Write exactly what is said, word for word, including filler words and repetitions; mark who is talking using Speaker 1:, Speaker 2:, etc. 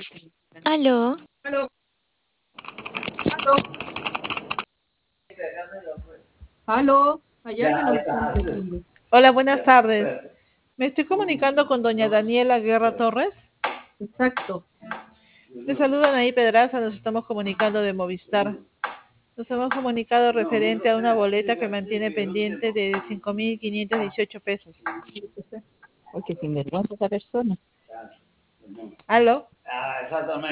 Speaker 1: Aló,
Speaker 2: Aló, aló, aló, hay alguien ausente, tengo.
Speaker 3: Hola, buenas tardes. Me estoy comunicando con doña Daniela Guerra Torres.
Speaker 2: Exacto.
Speaker 3: Le saludan ahí Pedraza, nos estamos comunicando de Movistar. Nos hemos comunicado referente a una boleta que mantiene pendiente de cinco mil quinientos dieciocho pesos.
Speaker 2: Porque sinvergüenza esa persona.
Speaker 3: ¿Aló?